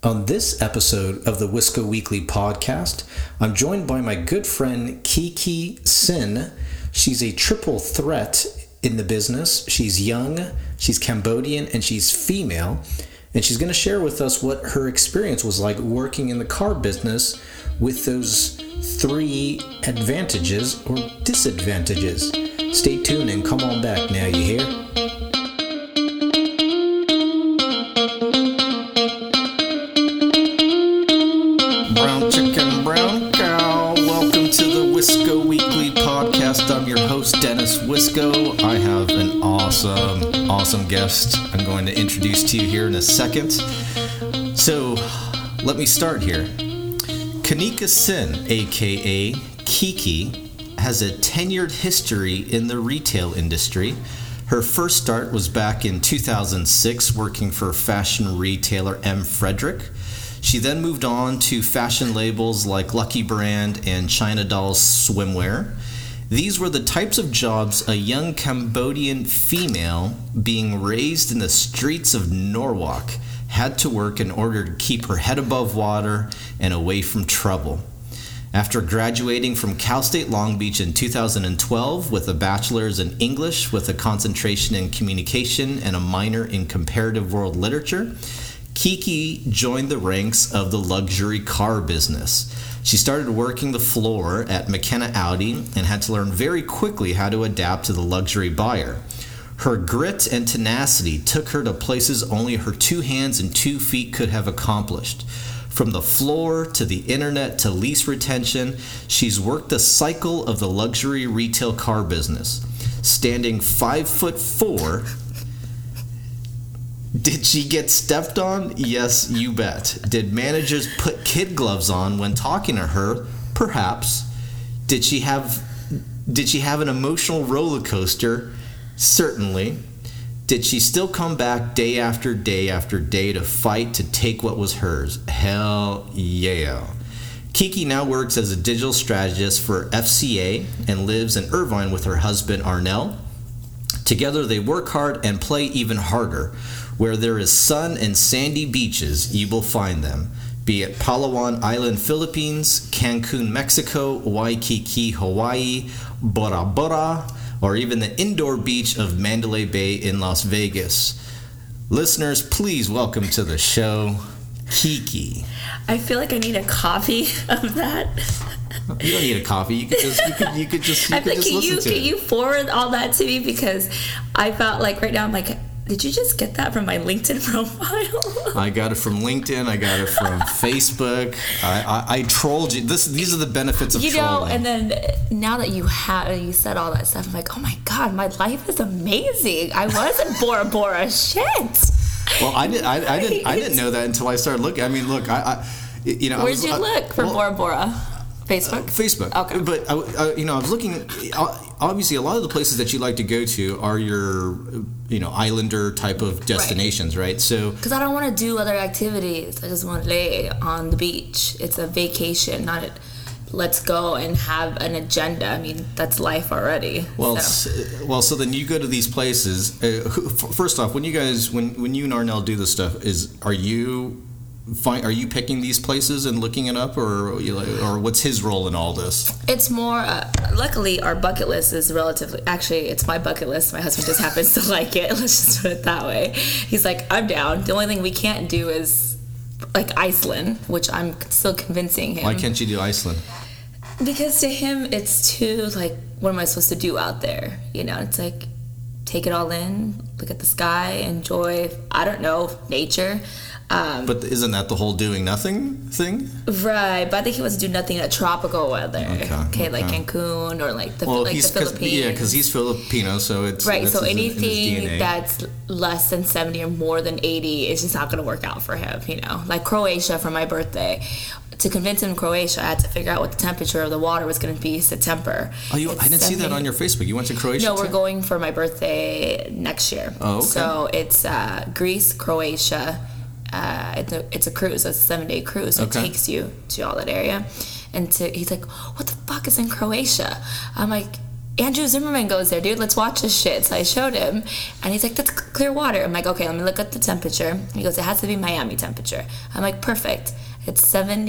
On this episode of the Wisco Weekly podcast, I'm joined by my good friend Kiki Sin. She's a triple threat in the business. She's young, she's Cambodian, and she's female. And she's going to share with us what her experience was like working in the car business with those three advantages or disadvantages. Stay tuned and come on back now, you hear? Brown chicken, brown cow. Welcome to the Wisco Weekly podcast. I'm your host, Dennis Wisco. I have an awesome guest I'm going to introduce to you here in a second. So, let me start here. Kanika Sin, aka Kiki, has a tenured history in the retail industry. Her first start was back in 2006 working for fashion retailer M. Frederick. She then moved on to fashion labels like Lucky Brand and China Dolls Swimwear. These were the types of jobs a young Cambodian female being raised in the streets of Norwalk had to work in order to keep her head above water and away from trouble. After graduating from Cal State Long Beach in 2012 with a bachelor's in English with a concentration in communication and a minor in comparative world literature, Kiki joined the ranks of the luxury car business. She started working the floor at McKenna Audi and had to learn very quickly how to adapt to the luxury buyer. Her grit and tenacity took her to places only her 2 hands and 2 feet could have accomplished. From the floor to the internet to lease retention, she's worked the cycle of the luxury retail car business. Standing 5'4", did she get stepped on? Yes, you bet. Did managers put kid gloves on when talking to her? Perhaps. Did she have an emotional roller coaster? Certainly. Did she still come back day after day after day to fight to take what was hers? Hell yeah. Kiki now works as a digital strategist for FCA and lives in Irvine with her husband Arnell. Together they work hard and play even harder. Where there is sun and sandy beaches, you will find them. Be it Palawan Island, Philippines, Cancun, Mexico, Waikiki, Hawaii, Bora Bora, or even the indoor beach of Mandalay Bay in Las Vegas. Listeners, please welcome to the show, Kiki. I feel like I need a copy of that. You don't need a copy. You could just listen to it. Can you forward all that to me? Because I felt like right now I'm like, did you just get that from my LinkedIn profile? I got it from LinkedIn. I got it from Facebook. I trolled you. These are the benefits of trolling. And then now that you said all that stuff, I'm like, oh my God, my life is amazing. I wasn't Bora Bora. Shit. Well, I didn't know that until I started looking. I mean, look, Where'd you look for Bora Bora? Facebook? Facebook. Okay. But, I was looking, obviously a lot of the places that you like to go to are your, islander type of destinations, right? So because I don't want to do other activities. I just want to lay on the beach. It's a vacation, not let's go and have an agenda. I mean, that's life already. Well, so then you go to these places. First off, when you and Arnell do this stuff, are you picking these places and looking it up, or what's his role in all this? It's more, luckily our bucket list is actually it's my bucket list. My husband just happens to like it. Let's just put it that way. He's like, I'm down. The only thing we can't do is like Iceland, which I'm still convincing him. Why can't you do Iceland? Because to him, it's too, like, what am I supposed to do out there? It's like, take it all in, look at the sky, enjoy, I don't know, nature. But isn't that the whole doing nothing thing? Right, but I think he wants to do nothing in tropical weather. Okay, like Cancun or like the Philippines. Yeah, because he's Filipino, so it's right. So anything that's less than 70 or more than 80 is just not going to work out for him. Like Croatia for my birthday. To convince him Croatia, I had to figure out what the temperature of the water was going to be September. Oh, I didn't see that on your Facebook. You went to Croatia? No, we're going for my birthday next year. Oh, okay. So it's Greece, Croatia. It's a cruise. It's a 7-day cruise. So It takes you to all that area. And he's like, what the fuck is in Croatia? I'm like, Andrew Zimmerman goes there, dude. Let's watch this shit. So I showed him, and he's like, that's clear water. I'm like, okay, let me look at the temperature. He goes, it has to be Miami temperature. I'm like, perfect. It's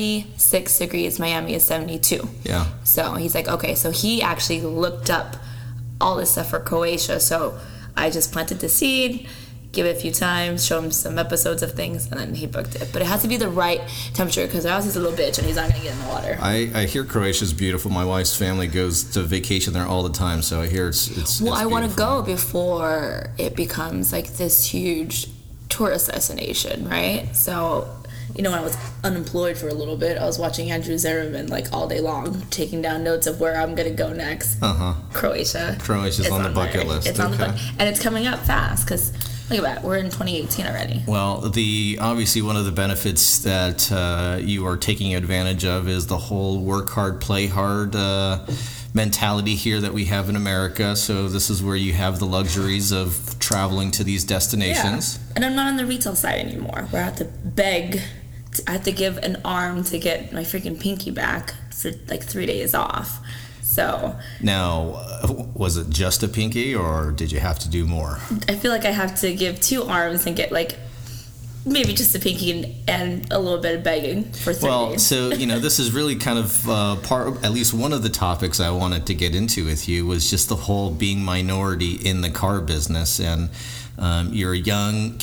76 degrees. Miami is 72. Yeah. So he's like, okay. So he actually looked up all this stuff for Croatia. So I just planted the seed, give it a few times, show him some episodes of things, and then he booked it. But it has to be the right temperature, because else he's a little bitch and he's not going to get in the water. I hear Croatia's beautiful. My wife's family goes to vacation there all the time, so I hear it's Well, I want to beautiful. go before it becomes like this huge tourist destination, right? So, you know, when I was unemployed for a little bit, I was watching Andrew Zimmerman like all day long, taking down notes of where I'm going to go next. Croatia. Croatia's on the bucket there. list. It's on the bucket, and it's coming up fast, because look at that, we're in 2018 already. Well, obviously one of the benefits that you are taking advantage of is the whole work hard, play hard mentality here that we have in America. So this is where you have the luxuries of traveling to these destinations. Yeah. And I'm not on the retail side anymore, where I have to beg. I have to give an arm to get my freaking pinky back for like 3 days off. So Now, was it just a pinky, or did you have to do more? I feel like I have to give 2 arms and get like maybe just a pinky and a little bit of begging for 3 Well, days. so, this is really kind of at least one of the topics I wanted to get into with you was just the whole being minority in the car business. And you're a young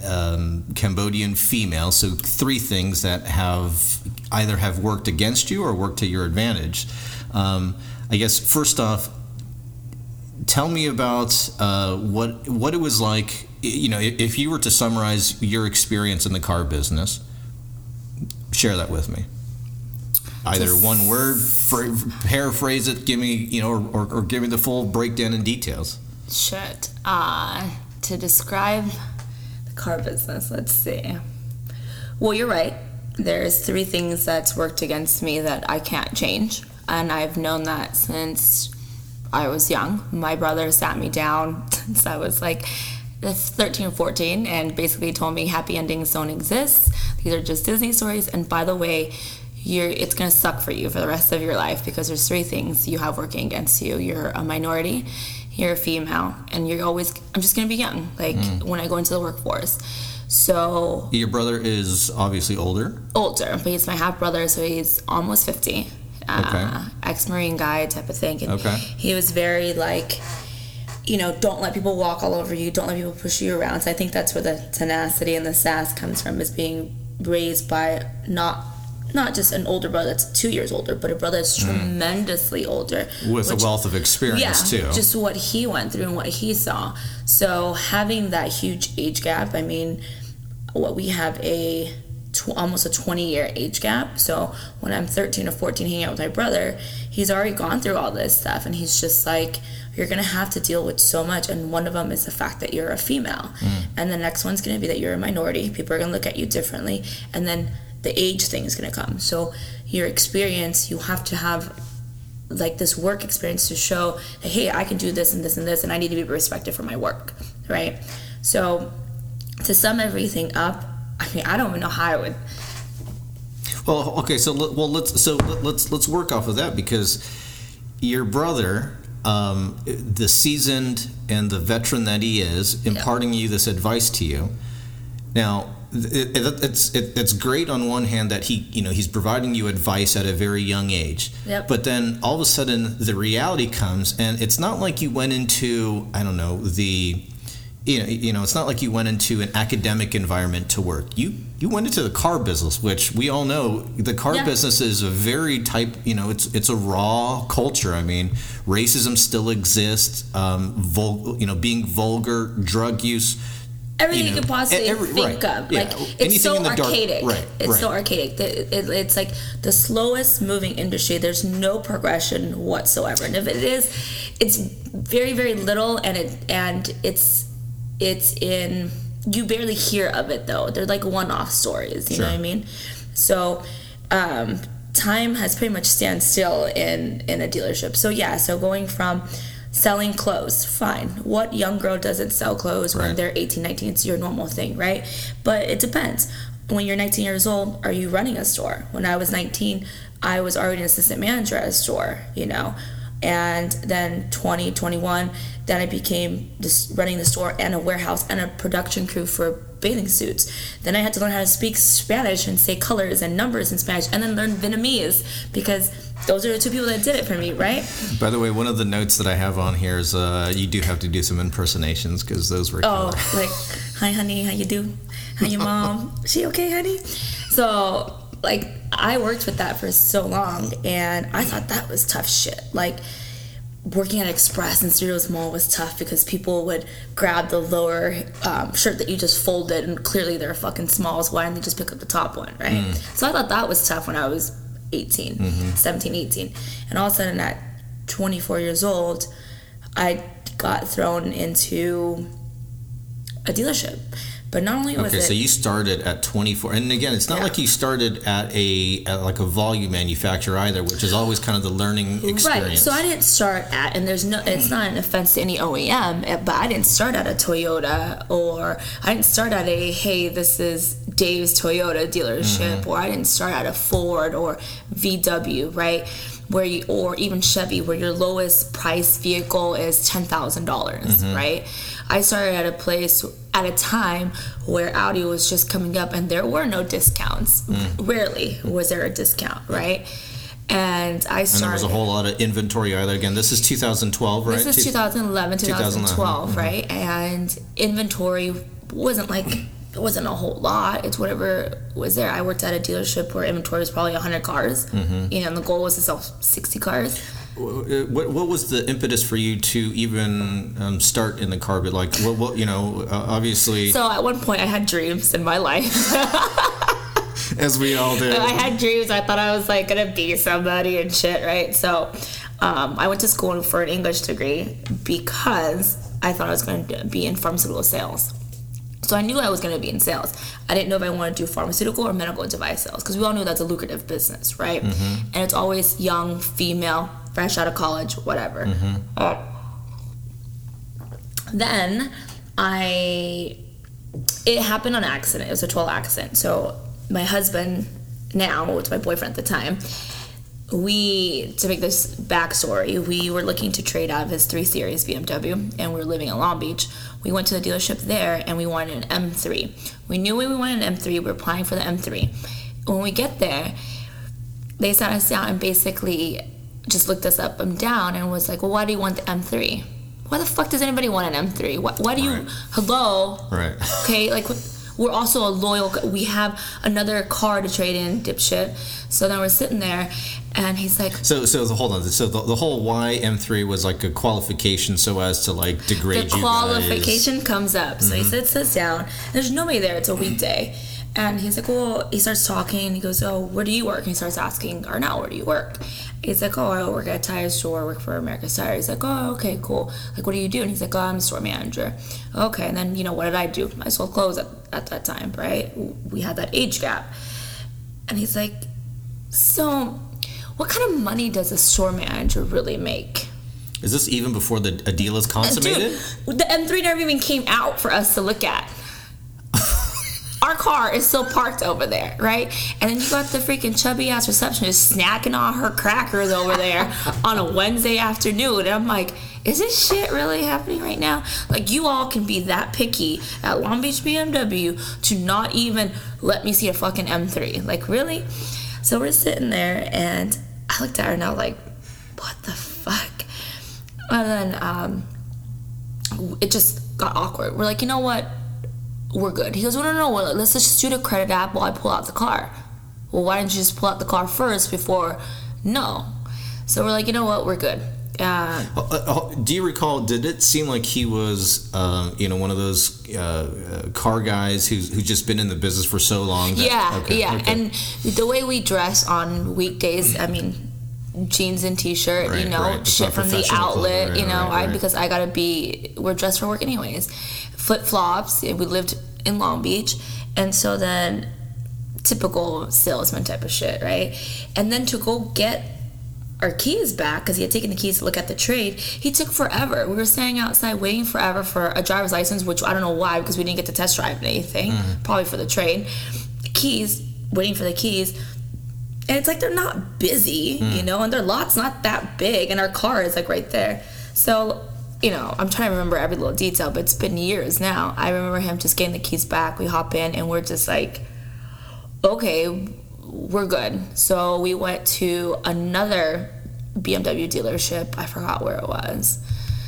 Cambodian female, so 3 things that either have worked against you or worked to your advantage. I guess first off, tell me about what it was like. If you were to summarize your experience in the car business, share that with me. Either one word, paraphrase it, give me, or give me the full breakdown and details. Shit. To describe the car business, let's see. Well, you're right. There's 3 things that's worked against me that I can't change. And I've known that since I was young. My brother sat me down since I was like 13 or 14 and basically told me happy endings don't exist. These are just Disney stories. And by the way, it's going to suck for you for the rest of your life, because there's 3 things you have working against you. You're a minority, you're a female, and I'm just going to be young, when I go into the workforce. So Your brother is obviously older, but he's my half brother, so he's almost 50. Ex-Marine guy type of thing. And he was very don't let people walk all over you, don't let people push you around. So I think that's where the tenacity and the sass comes from, is being raised by not just an older brother that's 2 years older, but a brother that's tremendously older. with a wealth of experience, too. Just what he went through and what he saw. So having that huge age gap, I mean, we have almost a 20-year age gap. So when I'm 13 or 14 hanging out with my brother, he's already gone through all this stuff, and he's just like, you're going to have to deal with so much. And one of them is the fact that you're a female. And the next one's going to be that you're a minority. People are going to look at you differently. And then the age thing is going to come. So your experience, you have to have this work experience to show that, hey, I can do this and this and this, and I need to be respected for my work, right? So to sum everything up, I mean, I don't even know how I would. Well, okay, let's work off of that, because your brother, the seasoned and the veteran that he is, imparting you this advice to you. Now, it's great on one hand that he's providing you advice at a very young age. Yep. But then all of a sudden the reality comes, and it's not like you went into it's not like you went into an academic environment to work. You went into the car business, which we all know the car business is a very it's a raw culture. I mean, racism still exists. Being vulgar, drug use. Everything you could possibly think of. Yeah. It's so archaic. It's so archaic. It's like the slowest moving industry. There's no progression whatsoever. And if it is, it's very, very little, and it's in, you barely hear of it though. They're like one-off stories, you know what I mean? So time has pretty much stand still in a dealership. So going from selling clothes, fine. What young girl doesn't sell clothes when they're 18, 19? It's your normal thing, right? But it depends. When you're 19 years old, are you running a store? When I was 19, I was already an assistant manager at a store, And then 2021, then I became just running the store and a warehouse and a production crew for bathing suits. Then I had to learn how to speak Spanish and say colors and numbers in Spanish, and then learn Vietnamese, because those are the two people that did it for me, right? By the way, one of the notes that I have on here is you do have to do some impersonations, because those were killer. Like, hi honey, how you do? How your mom? She okay, honey? So, like, I worked with that for so long, and I thought that was tough shit. Like, working at Express and Studios Mall was tough because people would grab the lower shirt that you just folded, and clearly they're fucking smalls. Why didn't they just pick up the top one, right? So I thought that was tough when I was 17, 18. And all of a sudden at 24 years old, I got thrown into a dealership. But not only was okay, so you started at 24, and again, it's not like you started at like a volume manufacturer either, which is always kind of the learning experience. Right. So I didn't start at, and it's not an offense to any OEM, but I didn't start at a Toyota, or I didn't start at hey, this is Dave's Toyota dealership, or I didn't start at a Ford or VW, right? Or even Chevy, where your lowest price vehicle is $10,000, right? I started at a place at a time where Audi was just coming up, and there were no discounts. Rarely was there a discount, right? And I started. And there was a whole lot of inventory either. Again, this is 2012, right? This is 2011, 2012, right? And inventory wasn't it wasn't a whole lot. It's whatever was there. I worked at a dealership where inventory was probably 100 cars, and the goal was to sell 60 cars. What was the impetus for you to even start in the car? But like, what obviously. So at one point, I had dreams in my life. As we all do. I had dreams. I thought I was like gonna be somebody and shit, right? So I went to school for an English degree because I thought I was going to be in pharmaceutical sales. So I knew I was going to be in sales. I didn't know if I wanted to do pharmaceutical or medical device sales, because we all knew that's a lucrative business, right? And it's always young, female, fresh out of college, whatever. Then it happened on accident. It was a 12 accident. So my husband, now, it's my boyfriend at the time, to make this backstory, we were looking to trade out of his 3 Series BMW, and we were living in Long Beach. We went to the dealership there, and we wanted an M3. We knew we wanted an M3. We were applying for the M3. When we get there, they sat us down and basically just looked us up and down and was like, well, why do you want the M3? Why the fuck does anybody want an M3? Why do you... Hello? Right. Okay, like... We're also a loyal... We have another car to trade in, dipshit. So then we're sitting there, and he's like... So hold on. So the whole why M3 was like a qualification so as to like degrade you guys. The qualification comes up. So he sits us down. There's nobody there. It's a weekday. And he's like, well... He starts talking. He goes, oh, where do you work? And he starts asking Arnell, where do you work? He's like, oh, I work at a tire store. I work for America's Tire. He's like, oh, okay, cool. Like, what do you do? And he's like, oh, I'm a store manager. Okay, and then, what did I do? I sold clothes at that time, right? We had that age gap. And he's like, so what kind of money does a store manager really make? Is this even before a deal is consummated? Dude, the M3 never even came out for us to look at. Our car is still parked over there, right? And then you got the freaking chubby-ass receptionist snacking on her crackers over there on a Wednesday afternoon. And I'm like, is this shit really happening right now? Like, you all can be that picky at Long Beach BMW to not even let me see a fucking M3. Like, really? So we're sitting there, and I looked at her, and I was like, what the fuck? And then it just got awkward. We're like, you know what? We're good. He goes, no, let's just shoot a credit app while I pull out the car. Well, why didn't you just pull out the car first before? No. So we're like, you know what? We're good. Do you recall, did it seem like he was, one of those car guys who's just been in the business for so long? Okay. And the way we dress on weekdays, I mean, jeans and t-shirt, right. Shit from the outlet, clothing, because I gotta we're dressed for work anyways. Flip-flops. We lived in Long Beach, and so then typical salesman type of shit, right? And then to go get our keys back, because he had taken the keys to look at the trade, he took forever. We were standing outside waiting forever for a driver's license, which I don't know why, because we didn't get to test drive anything, probably for the trade. Keys, waiting for the keys. And it's like they're not busy, you know, and their lot's not that big, and our car is like right there. So, you know, I'm trying to remember every little detail, but it's been years now. I remember him just getting the keys back. We hop in, and we're just like, okay, we're good. So we went to another BMW dealership. I forgot where it was.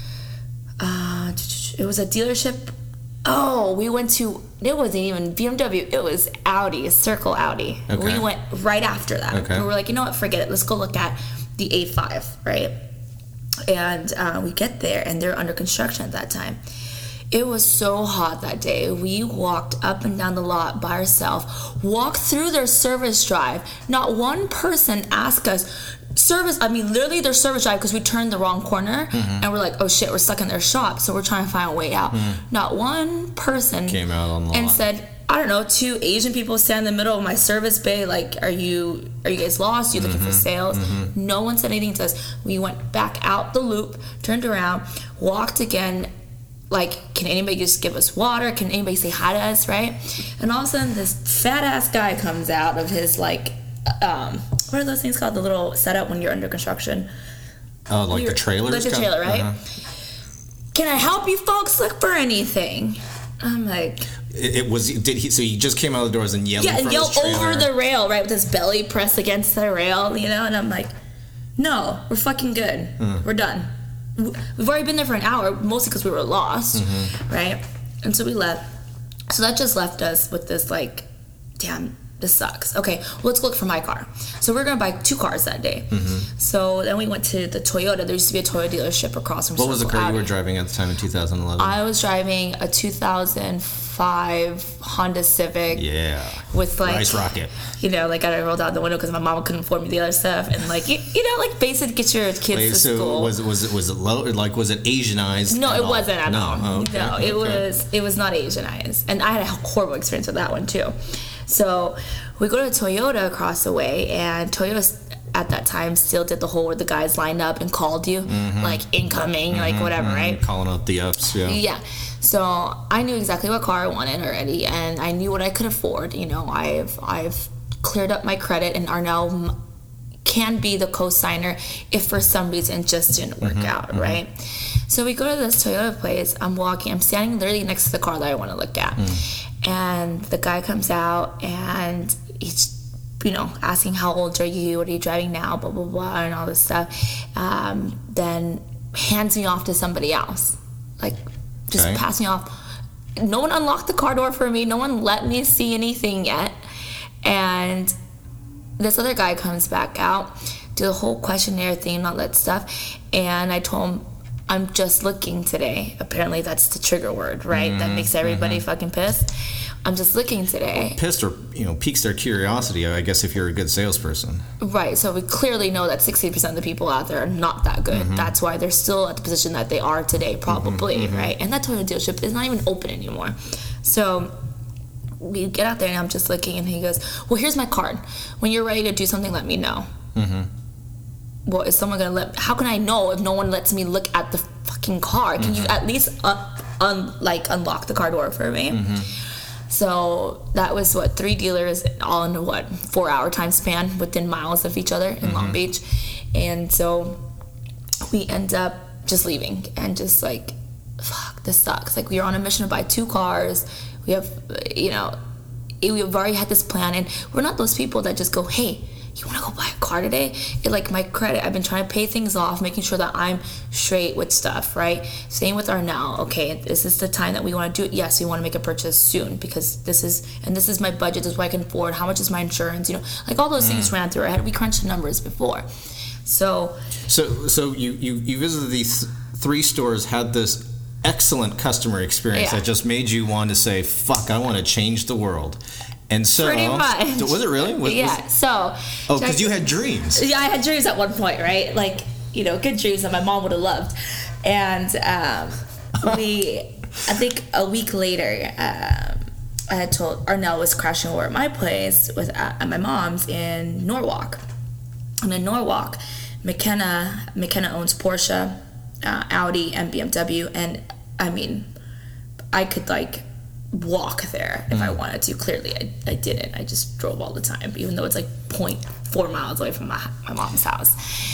It was a dealership. Oh, we went to, it wasn't even BMW, it was Audi, Circle Audi. Okay. We went right after that. Okay. We were like, you know what, forget it. Let's go look at the A5, right? And we get there, and they're under construction at that time. It was so hot that day. We walked up and down the lot by ourselves, walked through their service drive. Not one person asked us, literally their service drive, because we turned the wrong corner, and we're like, oh shit, we're stuck in their shop, so we're trying to find a way out. Not one person came out on the and lot. said, I don't know, 2 Asian people stand in the middle of my service bay, like, are you guys lost? Are you looking for sales? No one said anything to us. We went back out the loop, turned around, walked again, like, can anybody just give us water? Can anybody say hi to us, right? And all of a sudden, this fat ass guy comes out of his, like, what are those things called? The little setup when you're under construction. Oh, like the trailers? Like the trailer, right? Can I help you folks look for anything? I'm like... So he just came out of the doors and yelled in front of his trailer? Over the rail, right? With his belly pressed against the rail, you know? And I'm like, no, we're fucking good. We're done. We've already been there for an hour, mostly because we were lost, right? And so we left. So that just left us with this, like, damn, this sucks. Okay, well, let's look for my car. So we're going to buy 2 cars that day. So then we went to the Toyota. There used to be a Toyota dealership across from What was the car Audi. you were driving at the time in 2011? I was driving a 2005 Honda Civic. Yeah. With, like... Rice Rocket. You know, like, I rolled out the window because my mom couldn't afford me the other stuff. And, like, you know, like, basic get your kids to school. So was it low? Like, was it Asianized? No, it wasn't at all. Oh, okay. No, it was not Asianized. And I had a horrible experience with that one, too. So we go to Toyota across the way, and Toyota at that time still did the whole where the guys lined up and called you, like, incoming, like, whatever, right? Calling out the ups, yeah. Yeah. So I knew exactly what car I wanted already, and I knew what I could afford. You know, I've cleared up my credit, and Arnell can be the co-signer if for some reason it just didn't work out, right? So we go to this Toyota place. I'm standing literally next to the car that I want to look at. And the guy comes out, and he's, you know, asking how old are you, what are you driving now, blah, blah, blah, and all this stuff. Then hands me off to somebody else. Like, just pass me off. No one unlocked the car door for me. No one let me see anything yet. And this other guy comes back out, do the whole questionnaire thing and all that stuff. And I told him, I'm just looking today. Apparently that's the trigger word, right? That makes everybody fucking pissed. I'm just looking today. Pissed, or, you know, piques their curiosity, I guess, if you're a good salesperson. Right. So we clearly know that 60% of the people out there are not that good. That's why they're still at the position that they are today, probably, right? And that Toyota dealership is not even open anymore. So we get out there, and I'm just looking, and he goes, well, here's my card. When you're ready to do something, let me know. Well, is someone going to how can I know if no one lets me look at the fucking car? Can you at least unlock the car door for me? So that was 3 dealers all in 4-hour time span within miles of each other in Long Beach. And so we end up just leaving and just like, fuck, this sucks. Like, we were on a mission to buy 2 cars. We have, you know, we've already had this plan, and we're not those people that just go, hey, you want to go buy a car today? Like, my credit, I've been trying to pay things off, making sure that I'm straight with stuff, right? Same with Arnell. Okay, this is the time that we want to do it. Yes, we want to make a purchase soon because this is my budget. This is what I can afford. How much is my insurance? You know, like, all those things ran through our head. We crunched the numbers before. So you visited these 3 stores, had this excellent customer experience that just made you want to say, fuck, I want to change the world. And so, pretty much. Was it really? Because you had dreams. Yeah, I had dreams at one point, right? Like, you know, good dreams that my mom would have loved. And I think a week later, I had told Arnell was crashing over at my place at my mom's in Norwalk. And in Norwalk, McKenna owns Porsche, Audi, and BMW. And I mean, I could, like, walk there if I wanted to. Clearly, I didn't. I just drove all the time, even though it's like 0.4 miles away from my mom's house.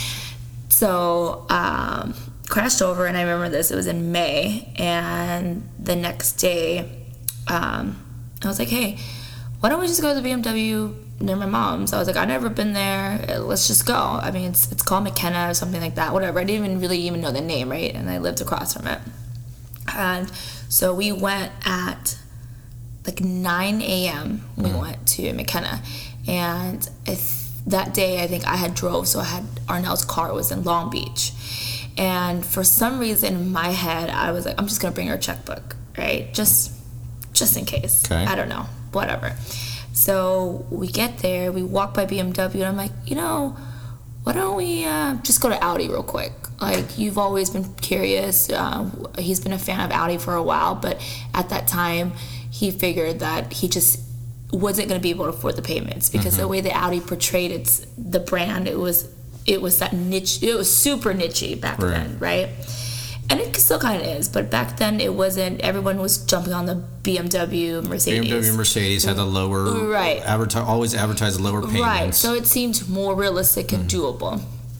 So, crashed over, and I remember this. It was in May, and the next day, I was like, hey, why don't we just go to the BMW near my mom's? I was like, I've never been there. Let's just go. I mean, it's called McKenna or something like that. Whatever. I didn't even know the name, right? And I lived across from it. And so we went at like 9 a.m. We went to McKenna. And that day, I think I had drove, so Arnell's car was in Long Beach. And for some reason in my head, I was like, I'm just going to bring her checkbook, right? Just in case. Okay. I don't know. Whatever. So we get there, we walk by BMW, and I'm like, why don't we just go to Audi real quick? Like, you've always been curious. He's been a fan of Audi for a while, but at that time, he figured that he just wasn't going to be able to afford the payments because the way that Audi portrayed the brand, it was that niche. It was super niche back then, right? And it still kind of is, but back then it wasn't. Everyone was jumping on the BMW, Mercedes. BMW, Mercedes had the lower, always advertised lower payments. Right, so it seemed more realistic and doable.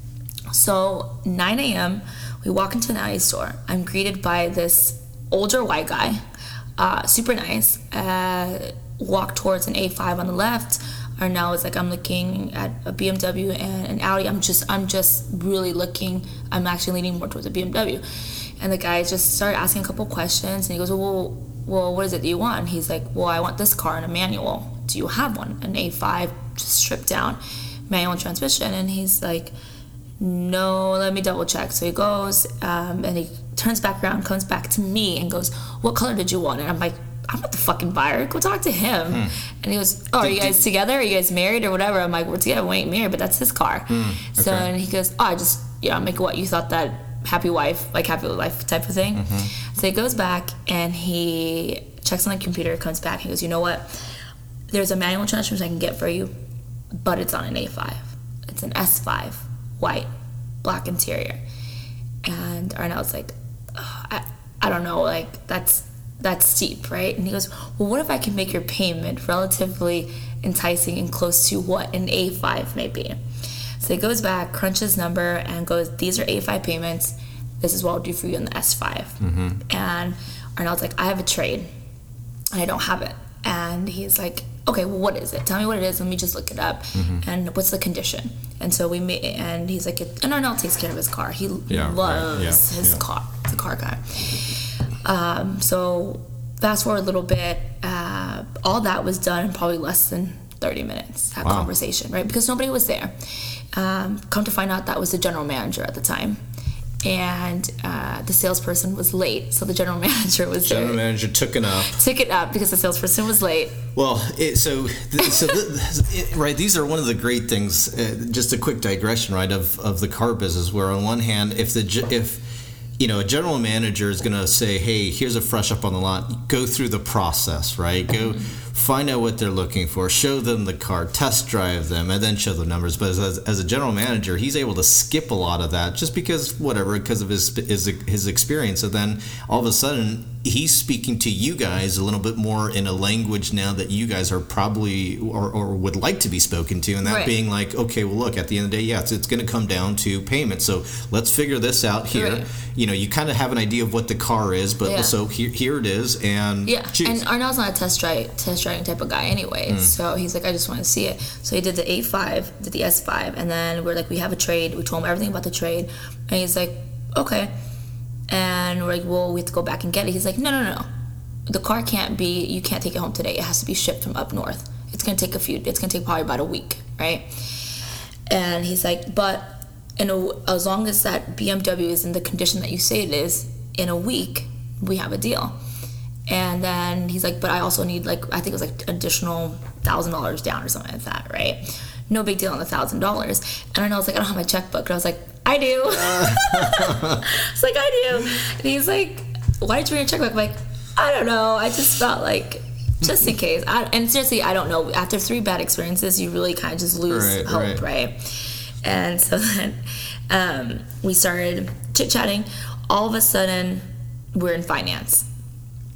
So 9 a.m., we walk into an Audi store. I'm greeted by this older white guy, super nice. Walk towards an A5 on the left. Arnell is like, I'm looking at a BMW and an Audi. I'm just really looking. I'm actually leaning more towards a BMW. And the guy just started asking a couple questions, and he goes, well, what is it that you want? And he's like, well, I want this car in a manual. Do you have one? An A5, just stripped down, manual transmission. And he's like, no, let me double check. So he goes, and he turns back around, comes back to me, and goes, what color did you want? And I'm like, I'm not the fucking buyer. Go talk to him. And he goes, oh, are you guys together? Are you guys married or whatever? I'm like, we're together. We ain't married, but that's his car. So, and he goes, oh, I just, I'm like, what? You thought that happy life type of thing? So he goes back and he checks on the computer, comes back, and he goes, you know what? There's a manual transmission I can get for you, but it's on an A5. It's an S5, white, black interior. And Arnell's like, oh, I don't know, like, that's steep, right? And he goes, well, what if I can make your payment relatively enticing and close to what an A5 may be? So he goes back, crunches number, and goes, these are A5 payments. This is what I'll do for you on the S5. And Arnell's like, I have a trade, and I don't have it. And he's like, okay, well, what is it? Tell me what it is. Let me just look it up. And what's the condition? And so and he's like, and Arnell takes care of his car. He loves his car. He's a car guy. So fast forward a little bit, all that was done in probably less than 30 minutes, that conversation, right? Because nobody was there. Come to find out, that was the general manager at the time. And the salesperson was late, so the general manager was there. General manager took it up because the salesperson was late. Well, right, these are one of the great things, just a quick digression, right, of the car business, where on one hand, if a general manager is going to say, hey, here's a fresh up on the lot, go through the process, right? Go find out what they're looking for, show them the car, test drive them, and then show the numbers. But as a general manager, he's able to skip a lot of that just because of his experience. And then all of a sudden, he's speaking to you guys a little bit more in a language now that you guys are probably or would like to be spoken to, and that being like, okay, well, look, at the end of the day, it's going to come down to payment. So let's figure this out here. Right. You kind of have an idea of what the car is, but so here it is, and choose. And Arnell's not a test driving type of guy anyway, so he's like, I just want to see it. So he did the A5, did the S5, and then we're like, we have a trade. We told him everything about the trade, and he's like, okay. And we're like, well, we have to go back and get it. He's like, no. The car you can't take it home today. It has to be shipped from up north. It's going to take probably about a week, right? And he's like, but as long as that BMW is in the condition that you say it is, in a week, we have a deal. And then he's like, but I also need, like, I think it was like additional $1,000 down or something like that, right? No big deal on the $1,000. And I was like, I don't have my checkbook. And I was like, I do. It's like, I do. And he's like, why did you bring your checkbook? I'm like, I don't know. I just felt like, just in case. And seriously, I don't know. After 3 bad experiences, you really kind of just lose hope, right? And so then we started chit-chatting. All of a sudden, we're in finance.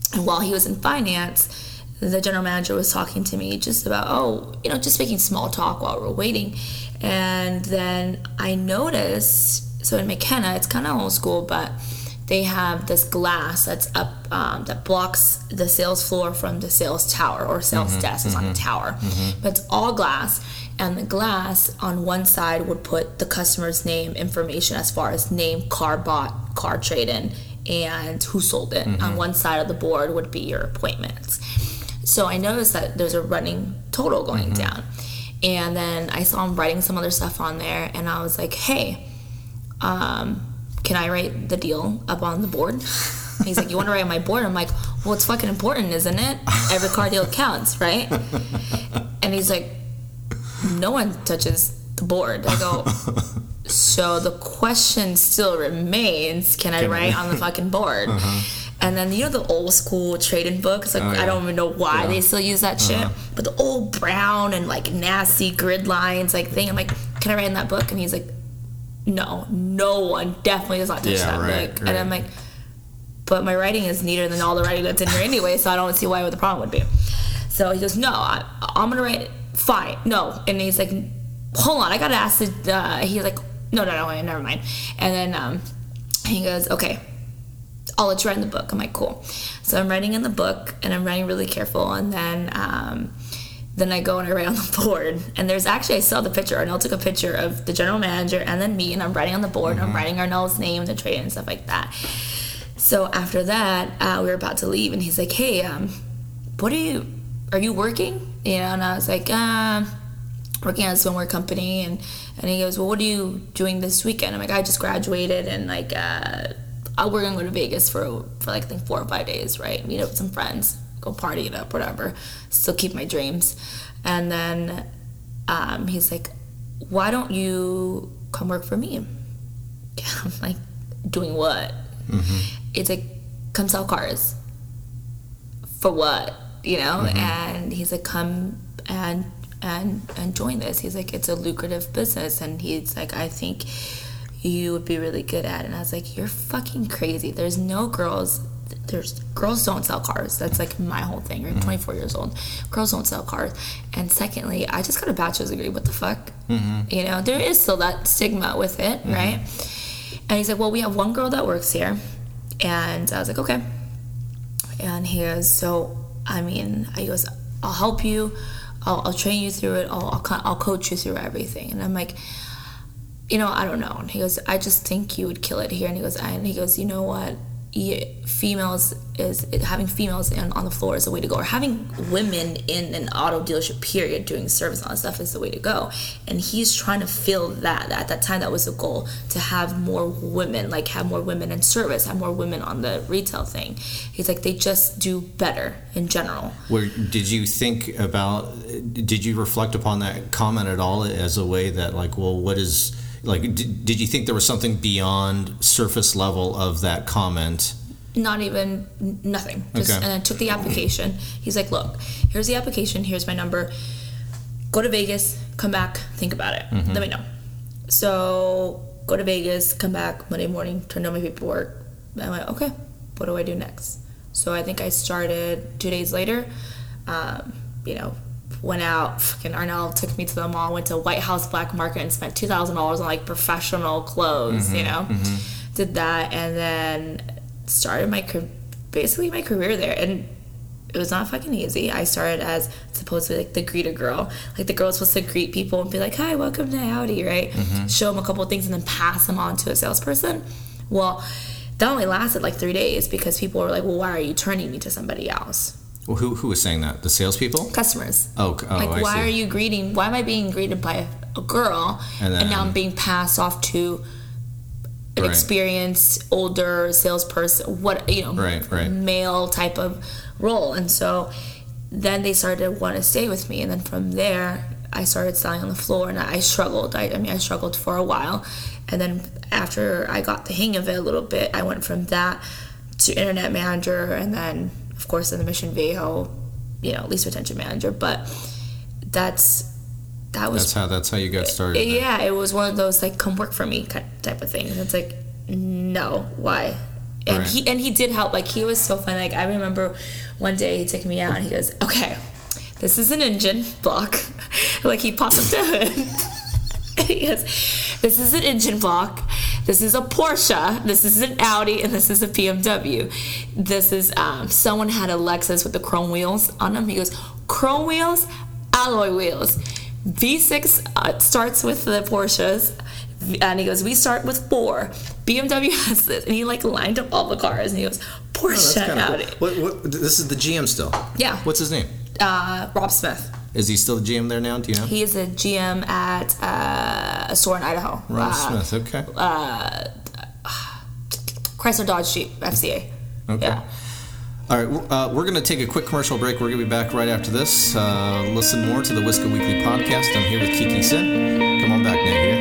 And while he was in finance, the general manager was talking to me just about, just making small talk while we're waiting. And then I noticed, so in McKenna, it's kind of old school, but they have this glass that's up that blocks the sales floor from the sales tower or sales desk. It's on a tower, but it's all glass. And the glass on one side would put the customer's name information as far as name, car bought, car trade-in, and who sold it. On one side of the board would be your appointments. So I noticed that there's a running total going down. And then I saw him writing some other stuff on there, and I was like, hey, can I write the deal up on the board? And he's like, you want to write on my board? I'm like, well, it's fucking important, isn't it? Every car deal counts, right? And he's like, no one touches the board. I go, so the question still remains, can I write on the fucking board? And then, the old school trade-in books, like, I don't even know why they still use that shit, but the old brown and, like, nasty grid lines, like, thing, I'm like, can I write in that book? And he's like, no one definitely does not touch that book. And I'm like, but my writing is neater than all the writing that's in here anyway, so I don't see why the problem would be. So he goes, no, I'm gonna write it. Fine, no. And he's like, hold on, I gotta ask he's like, no, never mind. And then he goes, okay, I'll let you write in the book. I'm like, cool. So I'm writing in the book, and I'm writing really careful, and then I go and I write on the board. And there's actually, I saw the picture. Arnell took a picture of the general manager and then me, and I'm writing on the board, and I'm writing Arnell's name, the trade, and stuff like that. So after that, we were about to leave, and he's like, hey, are you working? And I was like, working at a swimwear company. And he goes, well, what are you doing this weekend? I'm like, I just graduated, and like, we're gonna go to Vegas for like, I think 4 or 5 days, right? Meet up with some friends, go party it up, whatever. Still keep my dreams. And then he's like, why don't you come work for me? I'm like, doing what? It's like, come sell cars. For what? And he's like, come and join this. He's like, it's a lucrative business. And he's like, I think you would be really good at it. And I was like, you're fucking crazy. There's girls don't sell cars. That's like my whole thing. You're 24 years old. Girls don't sell cars. And secondly, I just got a bachelor's degree. What the fuck? There is still that stigma with it, right? And he's like, well, we have one girl that works here. And I was like, okay. And he goes, he goes, I'll help you. I'll train you through it. I'll coach you through everything. And I'm like, I don't know. And he goes, I just think you would kill it here. And he goes, you know what? Having females on the floor is the way to go, or having women in an auto dealership period doing service and all that stuff is the way to go. And he's trying to fill that. At that time, that was the goal, to have more women, like have more women in service, have more women on the retail thing. He's like, they just do better in general. Did you reflect upon that comment at all as a way that, like, well, what is... Like, did you think there was something beyond surface level of that comment? Not even, nothing. Just, okay. And I took the application. He's like, look, here's the application. Here's my number. Go to Vegas, come back, think about it. Let me know. So, go to Vegas, come back Monday morning, turned in my paperwork. I went, okay, what do I do next? So, I think I started 2 days later. Went out, fucking Arnell took me to the mall, went to White House Black Market and spent $2,000 on like professional clothes, did that, and then started my career there. And it was not fucking easy. I started as supposedly like the greeter girl, like the girl was supposed to greet people and be like, hi, welcome to Audi, right? Show them a couple of things and then pass them on to a salesperson. Well, that only lasted like 3 days because people were like, well, why are you turning me to somebody else? Well, who was saying that? The salespeople? Customers. Like, why are you greeting? Why am I being greeted by a girl, and now I'm being passed off to an experienced, older salesperson? Male type of role. And so then they started to want to stay with me, and then from there I started selling on the floor, and I struggled. I struggled for a while, and then after I got the hang of it a little bit, I went from that to internet manager, and then of course in the Mission Viejo, lease retention manager. But that's how you got started. Yeah, it was one of those like, come work for me type of thing. And it's like, no, why? And Right. he did help. Like, he was so fun. Like, I remember one day he took me out and he goes, okay, this is an engine block. Like, he popped up the hood. He goes, this is an engine block. This is a Porsche. This is an Audi, and this is a BMW. This is someone had a Lexus with the chrome wheels on them. He goes, chrome wheels, alloy wheels. V6 starts with the Porsches, and he goes, we start with 4. BMW has this, and he like lined up all the cars, and he goes, Porsche, Audi. Cool. What? This is the GM still? Yeah. What's his name? Rob Smith. Is he still the GM there now? Do you know? He is a GM at a store in Idaho. Rob Smith. Okay. Chrysler Dodge Jeep FCA. Okay. Yeah. All right, we're going to take a quick commercial break. We're going to be back right after this. Listen more to the Wisco Weekly podcast. I'm here with Kiki Sin. Come on back, Nate.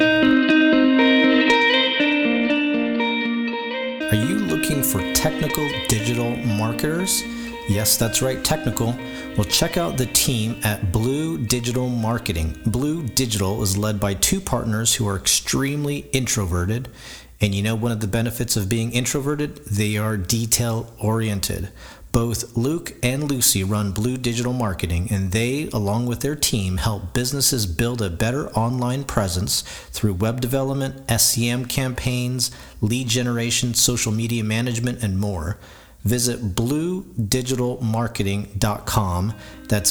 Are you looking for technical digital marketers? Yes, that's right, technical. Well, check out the team at Blue Digital Marketing. Blue Digital is led by 2 partners who are extremely introverted. And you know one of the benefits of being introverted? They are detail-oriented. Both Luke and Lucy run Blue Digital Marketing, and they, along with their team, help businesses build a better online presence through web development, SEM campaigns, lead generation, social media management, and more. Visit bluedigitalmarketing.com. That's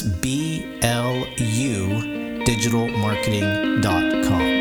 BLU digitalmarketing.com.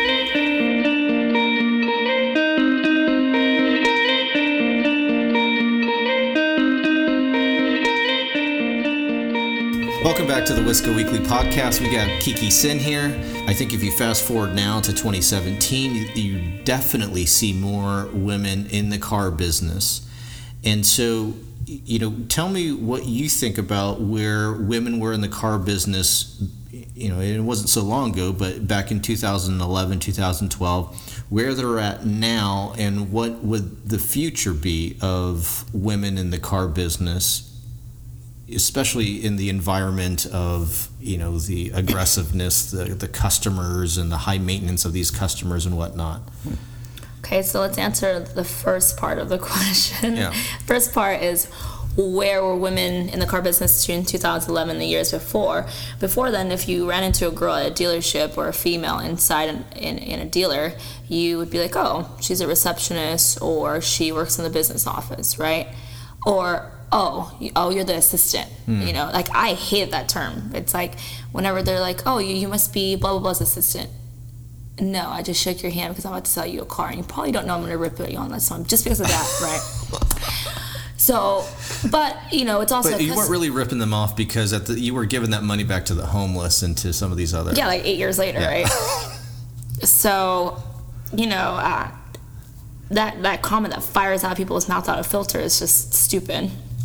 Welcome back to the Wisco Weekly podcast. We got Kiki Sin here. I think if you fast forward now to 2017, you definitely see more women in the car business. And so, you know, tell me what you think about where women were in the car business. You know, it wasn't so long ago, but back in 2011, 2012, where they're at now, and what would the future be of women in the car business, especially in the environment of, you know, the aggressiveness, the customers and the high maintenance of these customers and whatnot. Okay, so let's answer the first part of the question. Yeah. First part is, where were women in the car business between 2011 and the years before? Before then, if you ran into a girl at a dealership or a female inside in a dealer, you would be like, oh, she's a receptionist, or she works in the business office, right? Or, oh, you're the assistant. You know, like, I hate that term. It's like whenever they're like, oh, you must be blah, blah, blah's assistant. No, I just shook your hand because I'm about to sell you a car, and you probably don't know I'm going to rip you on this one just because of that, right? So, but, you know, it's also... But you weren't really ripping them off because you were giving that money back to the homeless and to some of these other... Yeah, like 8 years later, right? So, you know, that comment that fires out people's mouth out of filter is just stupid.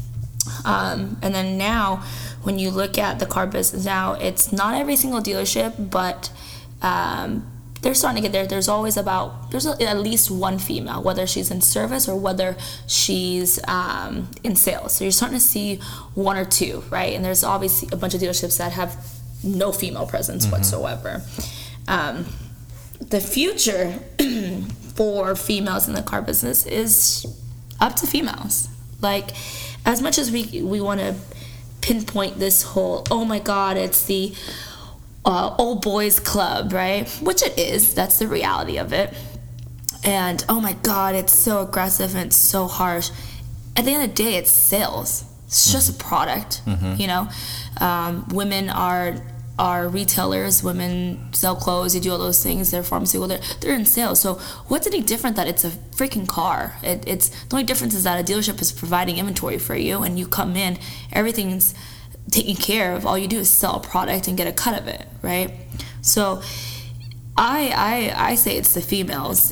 And then now, when you look at the car business now, it's not every single dealership, but they're starting to get there. There's at least one female, whether she's in service or whether she's in sales. So you're starting to see 1 or 2, right? And there's obviously a bunch of dealerships that have no female presence whatsoever. The future for females in the car business is up to females. Like, as much as we want to pinpoint this whole, oh my God, it's the old boys club, right? Which it is. That's the reality of it. And oh my God, it's so aggressive and it's so harsh. At the end of the day, it's sales. It's just a product, you know? Women are retailers. Women sell clothes. They do all those things. They're pharmaceutical. They're in sales. So what's any different that it's a freaking car? It's the only difference is that a dealership is providing inventory for you, and you come in, everything's taken care of. All you do is sell a product and get a cut of it, right? So I say it's the females.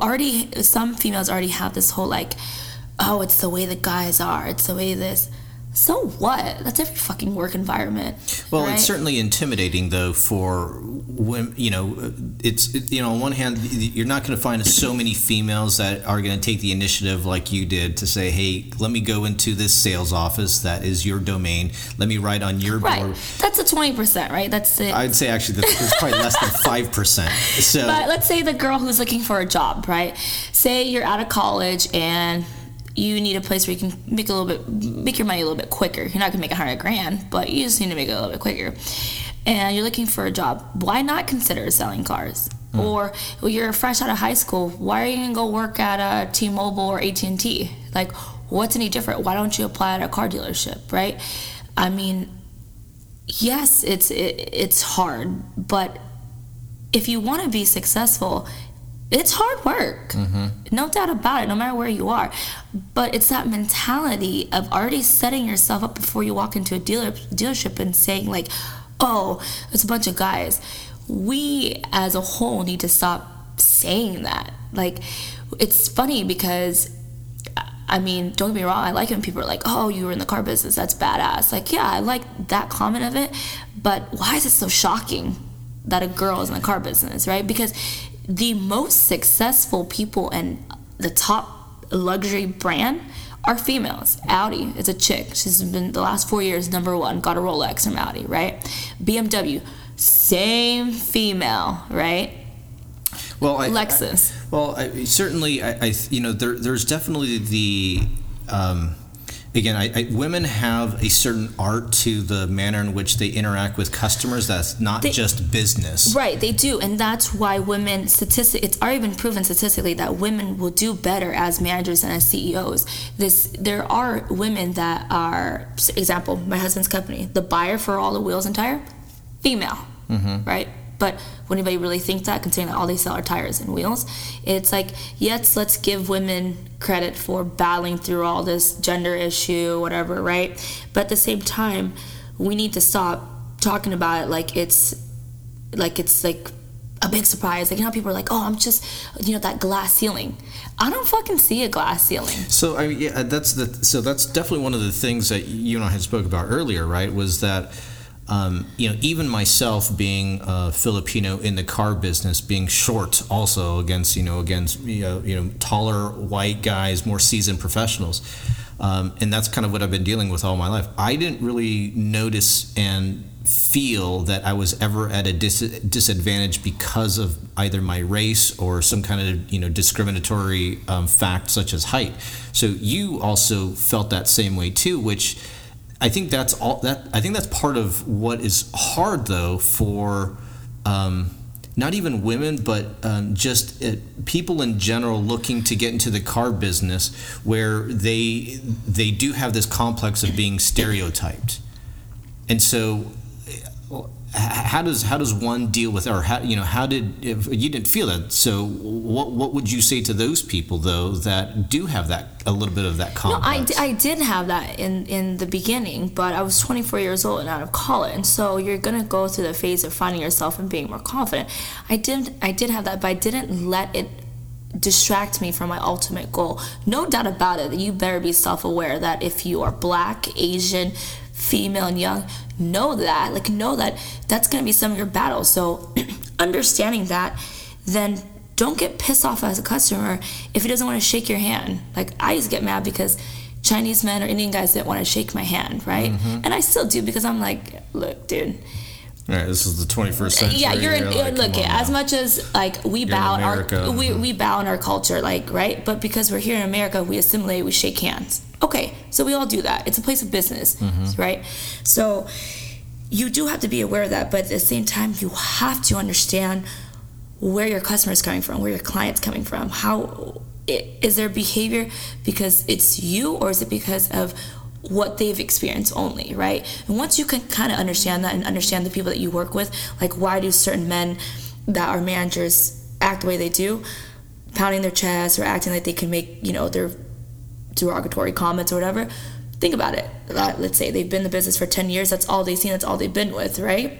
Some females already have this whole like, oh, it's the way the guys are. It's the way this. So what? That's every fucking work environment. Well, right? It's certainly intimidating, though, for women. On one hand, you're not going to find so many females that are going to take the initiative like you did to say, hey, let me go into this sales office that is your domain. Let me write on your board. That's a 20%, right? That's it. I'd say actually that's probably less than 5%. So, but let's say the girl who's looking for a job, right? Say you're out of college and you need a place where you can make your money a little bit quicker. You're not gonna make $100,000, but you just need to make it a little bit quicker. And you're looking for a job. Why not consider selling cars? Or you're fresh out of high school. Why are you gonna go work at a T-Mobile or AT&T? Like, what's any different? Why don't you apply at a car dealership, right? I mean, yes, it's hard, but if you want to be successful, it's hard work. No doubt about it, no matter where you are. But it's that mentality of already setting yourself up before you walk into a dealership and saying like, oh, it's a bunch of guys. We as a whole need to stop saying that. Like, it's funny because, I mean, don't get me wrong, I like it when people are like, oh, you were in the car business, that's badass. Like, yeah, I like that comment of it, but why is it so shocking that a girl is in the car business, right? Because the most successful people and the top luxury brand are females. Audi is a chick. She's been the last 4 years #1, got a Rolex from Audi, right? BMW, same female, right? Well, Lexus. There's definitely the women have a certain art to the manner in which they interact with customers. That's not just business. Right, they do. And that's why women, it's already been proven statistically that women will do better as managers and as CEOs. There are women that are, example, my husband's company, the buyer for all the wheels and tire, female, right? But would anybody really think that, considering that all they sell are tires and wheels? It's like, yes, let's give women credit for battling through all this gender issue, whatever, right? But at the same time, we need to stop talking about it like it's a big surprise. Like, you know, people are like, oh, I'm just, that glass ceiling. I don't fucking see a glass ceiling. So that's definitely one of the things that you and I had spoke about earlier, right? Was that even myself being Filipino in the car business, being short also against taller white guys, more seasoned professionals, and that's kind of what I've been dealing with all my life. I didn't really notice and feel that I was ever at a disadvantage because of either my race or some kind of discriminatory fact such as height. So you also felt that same way too, which I think that's part of what is hard, though, for not even women, but just people in general looking to get into the car business, where they do have this complex of being stereotyped, and so how does one deal with, or if you didn't feel that, so what would you say to those people though that do have that, a little bit of that complex? No, I did have that in the beginning, but I was 24 years old and out of college, and so you're gonna go through the phase of finding yourself and being more confident. I did have that, but I didn't let it distract me from my ultimate goal. No doubt about it, you better be self-aware that if you are Black, Asian, female, and young, know that that's going to be some of your battles. So understanding that, then don't get pissed off as a customer if he doesn't want to shake your hand. Like, I used to get mad because Chinese men or Indian guys didn't want to shake my hand, right? And I still do, because I'm like, look, dude, all right, this is the 21st century. Yeah, look, as much as like we bow we bow in our culture, like, right? But because we're here in America, we assimilate, we shake hands. Okay, so we all do that. It's a place of business, right? So you do have to be aware of that, but at the same time, you have to understand where your customer is coming from, where your client's coming from. How is their behavior because it's you, or is it because of what they've experienced only, right? And once you can kind of understand that and understand the people that you work with, like, why do certain men that are managers act the way they do, pounding their chest or acting like they can make, their derogatory comments or whatever. Think about it. Let's say they've been in the business for 10 years. That's all they've seen. That's all they've been with, right?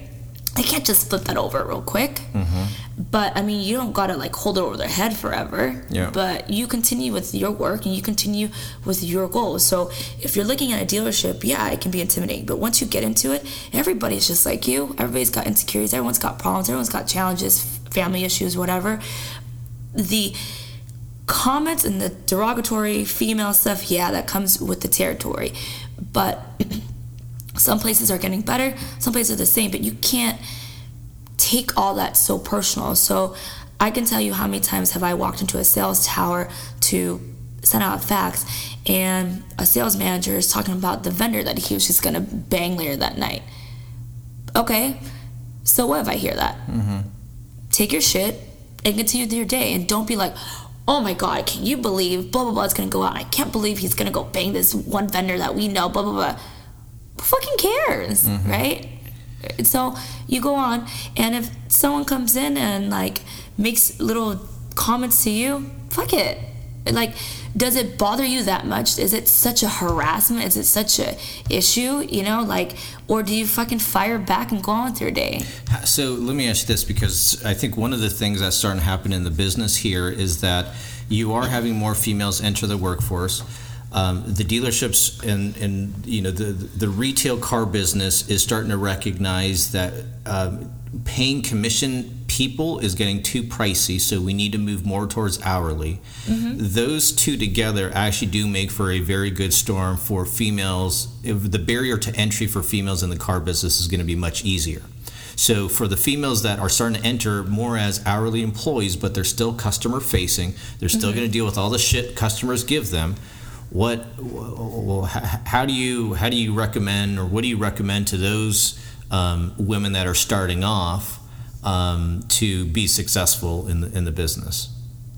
they can't just flip that over real quick. Mm-hmm. But I mean, you don't gotta like hold it over their head forever. Yeah. But you continue with your work and you continue with your goals. So if you're looking at a dealership, yeah, it can be intimidating. But once you get into it, everybody's just like you. Everybody's got insecurities. Everyone's got problems. Everyone's got challenges, family issues, whatever. The comments and the derogatory female stuff, yeah, that comes with the territory. But some places are getting better, some places are the same, but you can't take all that so personal. So I can tell you how many times have I walked into a sales tower to send out a fax, and a sales manager is talking about the vendor that he was just going to bang later that night. Okay, so what if I hear that? Mm-hmm. Take your shit and continue with your day, and don't be like, oh my God, can you believe blah, blah, blah is going to go out, and I can't believe he's going to go bang this one vendor that we know, blah, blah, blah. Who fucking cares, mm-hmm. right? So you go on, and if someone comes in and like makes little comments to you, fuck it. Like, does it bother you that much? Is it such a harassment? Is it such a issue? You know, like, or do you fucking fire back and go on with your day? So let me ask you this, because I think one of the things that's starting to happen in the business here is that you are having more females enter the workforce. The dealerships and you know the retail car business is starting to recognize that paying commission people is getting too pricey, so we need to move more towards hourly. Mm-hmm. Those two together actually do make for a very good storm for females. The barrier to entry for females in the car business is going to be much easier. So for the females that are starting to enter more as hourly employees, but they're still customer facing, they're still mm-hmm. going to deal with all the shit customers give them. How do you recommend, or what do you recommend to those women that are starting off to be successful in the business?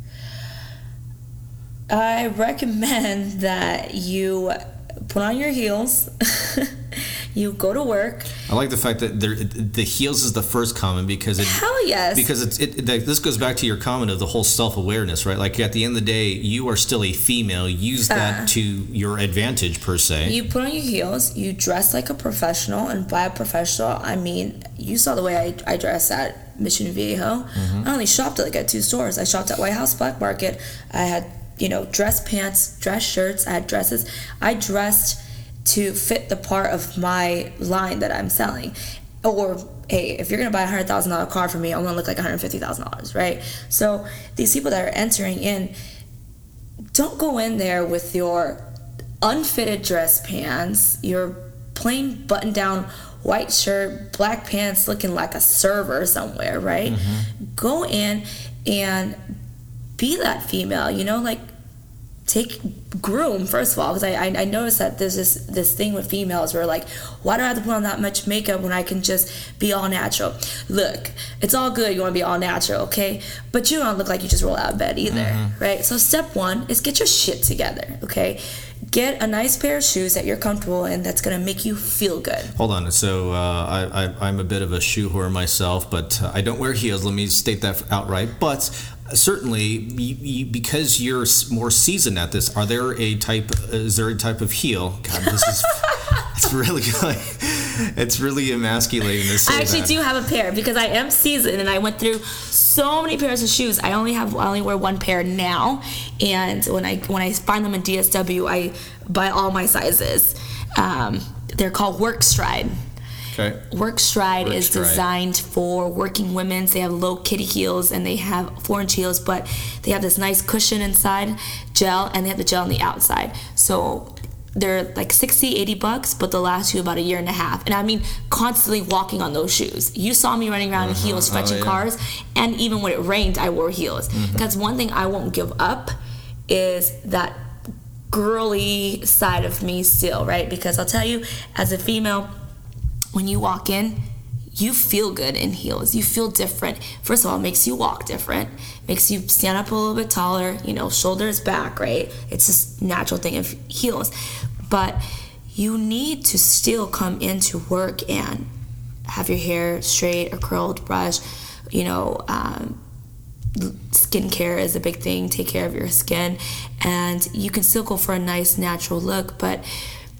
I recommend that you put on your heels. You go to work. I like the fact that the heels is the first comment, because hell yes, because this goes back to your comment of the whole self-awareness, right? Like at the end of the day, you are still a female. Use that to your advantage, per se. You put on your heels. You dress like a professional, and by a professional, I mean you saw the way I dress at Mission Viejo. Mm-hmm. I only shopped at 2 stores. I shopped at White House Black Market. I had dress pants, dress shirts. I had dresses. I dressed to fit the part of my line that I'm selling. Or, hey, if you're going to buy a $100,000 car from me, I'm going to look like $150,000, right? So these people that are entering in, don't go in there with your unfitted dress pants, your plain button-down white shirt, black pants, looking like a server somewhere, right? Mm-hmm. Go in and be that female, groom, first of all, because I noticed that there's this thing with females where like, why do I have to put on that much makeup when I can just be all natural? Look, it's all good, you want to be all natural, okay? But you don't look like you just roll out of bed either, mm-hmm. right? So step 1 is get your shit together, okay? Get a nice pair of shoes that you're comfortable in that's going to make you feel good. Hold on. So I'm a bit of a shoe whore myself, but I don't wear heels. Let me state that outright. But certainly, because you're more seasoned at this, is there a type of heel? God, this is it's really emasculating to say that. I actually do have a pair because I am seasoned and I went through so many pairs of shoes. I only wear 1 pair now, and when I find them in DSW, I buy all my sizes. They're called Work Stride. Okay. Work Stride is designed for working women. They have low kitty heels and they have 4-inch heels, but they have this nice cushion inside, gel, and they have the gel on the outside. So they're like $60-$80, but they'll last you about 1.5 years. And I mean, constantly walking on those shoes. You saw me running around in heels, fetching cars, and even when it rained, I wore heels. Because one thing I won't give up is that girly side of me still, right? Because I'll tell you, as a female, when you walk in, you feel good in heels. You feel different. First of all, it makes you walk different. Makes you stand up a little bit taller, shoulders back, right? It's just a natural thing of heels. But you need to still come into work and have your hair straight or curled, brush. Skincare is a big thing. Take care of your skin. And you can still go for a nice natural look, but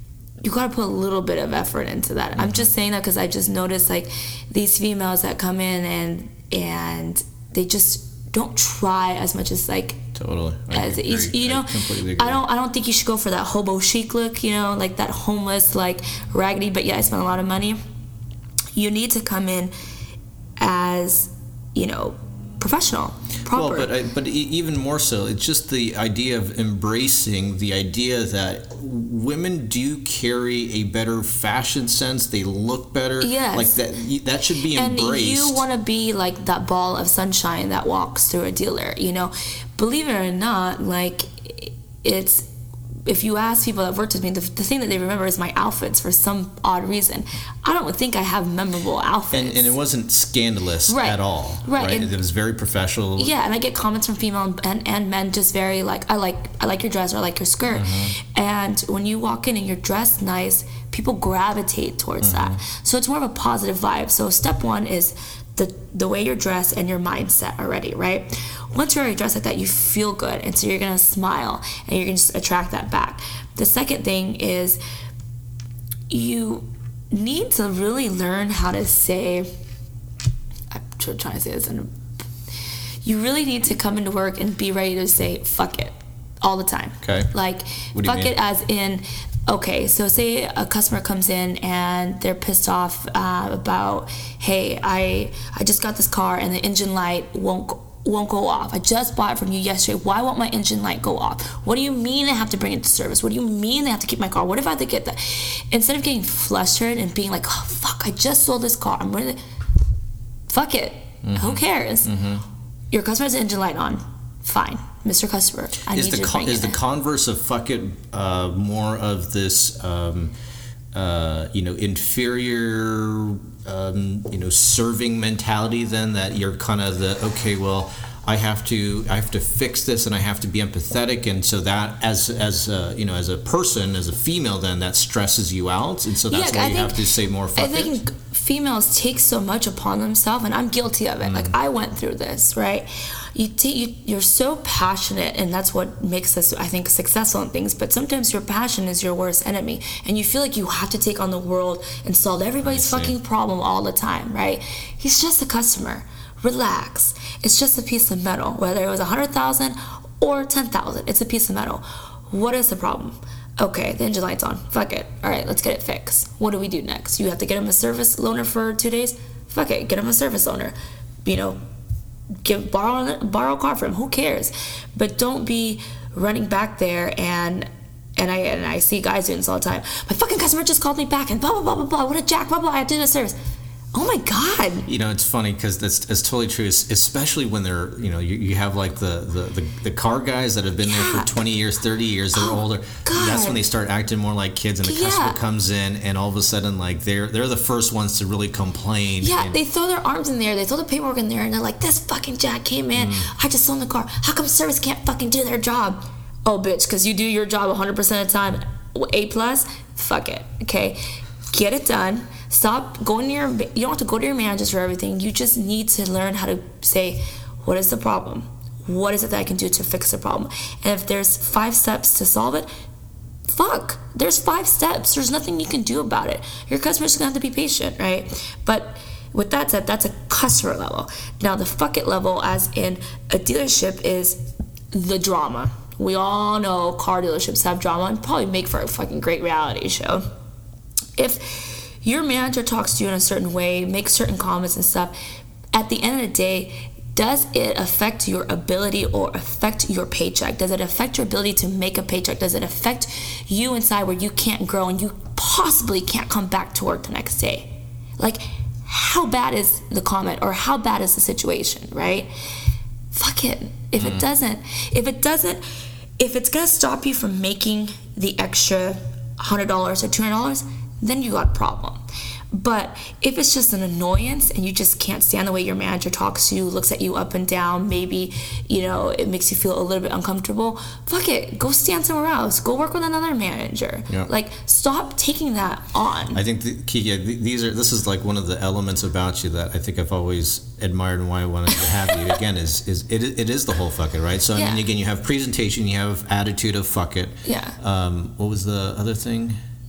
you gotta put a little bit of effort into that. I'm just saying that because I just noticed like these females that come in and they just don't try as much as like totally as you know. I don't think you should go for that hobo chic look, you know, like that homeless, like raggedy, but yeah, I spent a lot of money. You need to come in as, you know, professional, proper. Well, but even more so, it's just the idea of embracing the idea that women do carry a better fashion sense. They look better. Yes. Like that should be embraced. And you want to be like that ball of sunshine that walks through a dealer, you know. Believe it or not, like, it's, if you ask people that worked with me, the thing that they remember is my outfits for some odd reason. I don't think I have memorable outfits. And it wasn't scandalous at all. Right. It was very professional. Yeah, and I get comments from female and men just very like, I like your dress or I like your skirt. And when you walk in and you're dressed nice, people gravitate towards that. So it's more of a positive vibe. So step one is the way you're dressed and your mindset already, right? Once you're already dressed like that, you feel good, and so you're gonna smile and you're gonna just attract that back. The second thing is you need to really learn how to say, I'm trying to say this, you really need to come into work and be ready to say fuck it all the time. Okay. Like fuck it as in, okay, so say a customer comes in and they're pissed off about, hey, I just got this car and the engine light won't go off. I just bought it from you yesterday. Why won't my engine light go off? What do you mean I have to bring it to service? What do you mean I have to keep my car? What if I have to get that? Instead of getting flustered and being like, oh, fuck, I just sold this car. I'm ready to... Fuck it. Who cares? Your customer's engine light on. Fine. Mr. Customer, I need you to bring it. Is the converse of fuck it more of this, inferior, serving mentality then, that you're kind of the, okay, well, I have to fix this and I have to be empathetic, and so that as a person, as a female, then that stresses you out, and so that's why you have to say more fuck it? I think females take so much upon themselves, and I'm guilty of it. Like, I went through this, right? You're so passionate, and that's what makes us, I think, successful in things, but sometimes your passion is your worst enemy, and you feel like you have to take on the world and solve everybody's fucking problem all the time, right? He's just a customer. Relax. It's just a piece of metal, whether it was 100,000 or 10,000. It's a piece of metal. What is the problem? Okay, the engine light's on. Fuck it. All right, let's get it fixed. What do we do next? You have to get him a service loaner for 2 days? Fuck it, get him a service loaner. Borrow a car from him. Who cares? But don't be running back there and I see guys doing this all the time. My fucking customer just called me back and blah blah blah blah blah. What a jack, blah blah. I have to do a service. Oh my God. It's funny because that's totally true, especially when they're, you have like the car guys that have been there for 20 years, 30 years, they're older. God. That's when they start acting more like kids, and the customer comes in and all of a sudden, like, they're the first ones to really complain. Yeah, they throw their arms in there, they throw the paperwork in there, and they're like, this fucking jack came in, I just sold the car. How come service can't fucking do their job? Oh, bitch, because you do your job 100% of the time. A+, fuck it, okay? Get it done. Stop going to you don't have to go to your managers for everything. You just need to learn how to say, what is the problem? What is it that I can do to fix the problem? And if there's 5 steps to solve it, there's 5 steps. There's nothing you can do about it. Your customer's gonna have to be patient, right? But with that said, that's a customer level. Now the fuck it level, as in a dealership, is the drama. We all know car dealerships have drama and probably make for a fucking great reality show. If your manager talks to you in a certain way, makes certain comments and stuff, at the end of the day, does it affect your ability or affect your paycheck? Does it affect your ability to make a paycheck? Does it affect you inside where you can't grow and you possibly can't come back to work the next day? Like, how bad is the comment, or how bad is the situation, right? Fuck it. If it doesn't, if it's gonna stop you from making the extra $100 or $200, then you got a problem. But if it's just an annoyance and you just can't stand the way your manager talks to you, looks at you up and down, maybe, it makes you feel a little bit uncomfortable, fuck it. Go stand somewhere else. Go work with another manager. Yeah. Like, stop taking that on. I think, this is like one of the elements about you that I think I've always admired, and why I wanted to have you again is it is the whole fuck it, right? So, I mean, again, you have presentation, you have attitude of fuck it. Yeah. What was the other thing?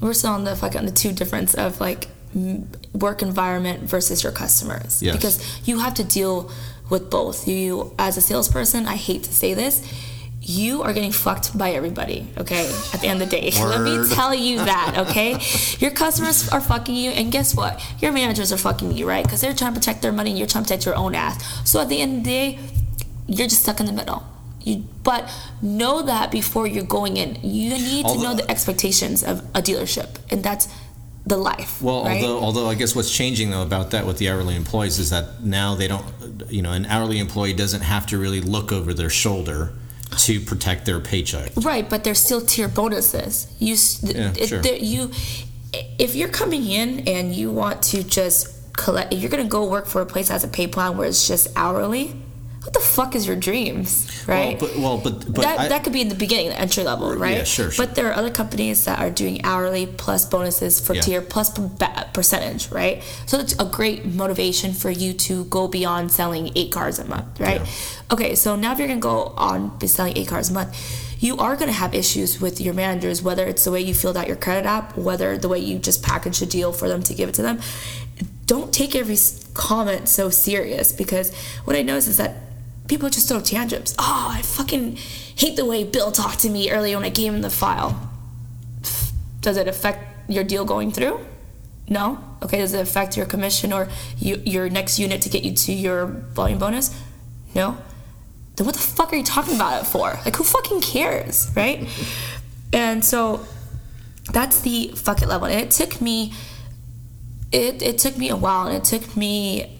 we're still on the two difference of like work environment versus your customers. Yes. Because you have to deal with both. You, as a salesperson, I hate to say this, you are getting fucked by everybody, okay? At the end of the day. Word. Let me tell you that, okay? Your customers are fucking you, and guess what? Your managers are fucking you, right? Because they're trying to protect their money, and you're trying to protect your own ass. So at the end of the day, you're just stuck in the middle. But know that before you're going in. You need to know the expectations of a dealership, and that's the life. Well, right? although I guess what's changing though about that with the hourly employees is that now they don't, an hourly employee doesn't have to really look over their shoulder to protect their paycheck. Right, but there's still tier bonuses. Sure. If you're coming in and you want to just collect, if you're going to go work for a place that has a pay plan where it's just hourly, what the fuck is your dreams, right? But that could be in the beginning, the entry level, right? Yeah, sure. But there are other companies that are doing hourly plus bonuses for tier plus percentage, right? So it's a great motivation for you to go beyond selling 8 cars a month, right? Yeah. Okay, so now if you're gonna go on selling 8 cars a month, you are gonna have issues with your managers, whether it's the way you filled out your credit app, whether the way you just package a deal for them to give it to them. Don't take every comment so serious, because what I notice is that people just throw tantrums. Oh, I fucking hate the way Bill talked to me earlier when I gave him the file. Does it affect your deal going through? No? Okay, does it affect your commission or your next unit to get you to your volume bonus? No? Then what the fuck are you talking about it for? Like, who fucking cares, right? And so that's the fuck it level. And it took me a while, and it took me,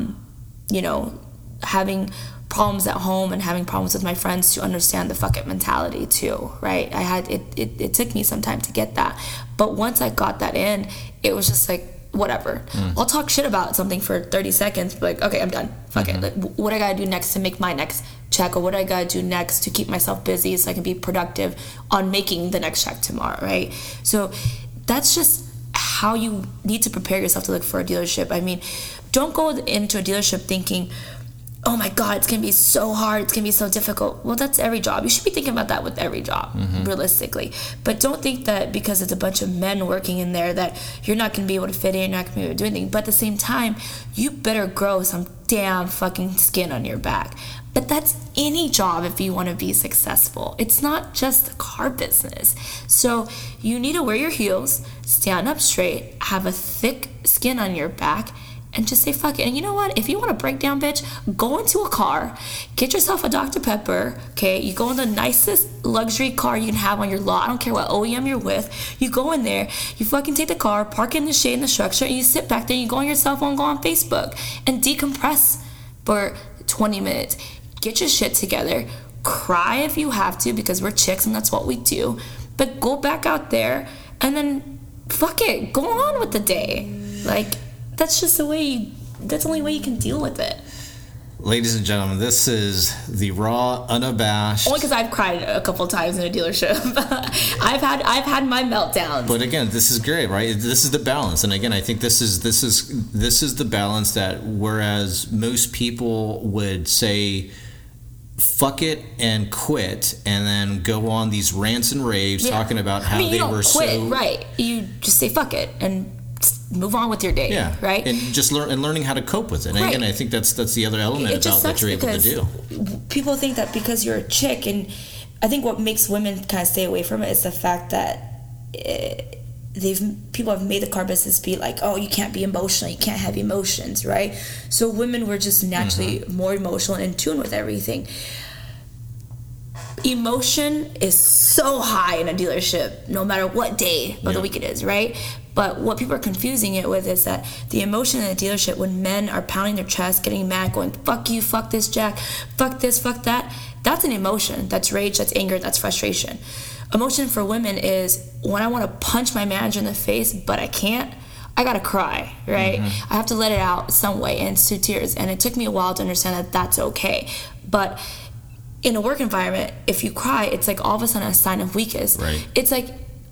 having problems at home and having problems with my friends to understand the fuck it mentality too, right? It took me some time to get that, but once I got that in, it was just like, whatever. I'll talk shit about something for 30 seconds, but like, okay, I'm done. Fuck it. Like, what I gotta do next to make my next check, or what I gotta do next to keep myself busy so I can be productive on making the next check tomorrow, right? So that's just how you need to prepare yourself to look for a dealership. I mean, don't go into a dealership thinking, oh my God, it's gonna be so hard, it's gonna be so difficult. Well, that's every job. You should be thinking about that with every job, realistically. But don't think that because it's a bunch of men working in there that you're not gonna be able to fit in, you're not gonna be able to do anything. But at the same time, you better grow some damn fucking skin on your back. But that's any job if you want to be successful. It's not just the car business. So you need to wear your heels, stand up straight, have a thick skin on your back, and just say fuck it. And you know what? If you want to break down, bitch, go into a car, get yourself a Dr. Pepper, okay? You go in the nicest luxury car you can have on your lot. I don't care what OEM you're with. You go in there, you fucking take the car, park it in the shade in the structure, and you sit back there and you go on your cell phone, go on Facebook, and decompress for 20 minutes. Get your shit together. Cry if you have to, because we're chicks and that's what we do. But go back out there and then fuck it. Go on with the day. Like, that's just that's the only way you can deal with it. Ladies and gentlemen, this is the raw, unabashed. Only because I've cried a couple times in a dealership. I've had my meltdowns. But again, this is great, right? This is the balance, and again, I think this is the balance that whereas most people would say, fuck it and quit, and then go on these rants and raves talking about how they were so. You don't quit, right? You just say fuck it and move on with your day, right? And just learning how to cope with it. And again, I think that's the other element about what you're able to do. People think that because you're a chick, and I think what makes women kind of stay away from it is the fact that people have made the car business be like, oh, you can't be emotional, you can't have emotions, right? So women were just naturally more emotional and in tune with everything. Emotion is so high in a dealership, no matter what day of the week it is, right? But what people are confusing it with is that the emotion in a dealership, when men are pounding their chest, getting mad, going, fuck you, fuck this, Jack, fuck this, fuck that, that's an emotion. That's rage, that's anger, that's frustration. Emotion for women is when I want to punch my manager in the face, but I can't, I gotta cry, right? I have to let it out some way, and it's through tears. And it took me a while to understand that that's okay. But in a work environment, if you cry, it's like all of a sudden a sign of weakness. Right. It's like,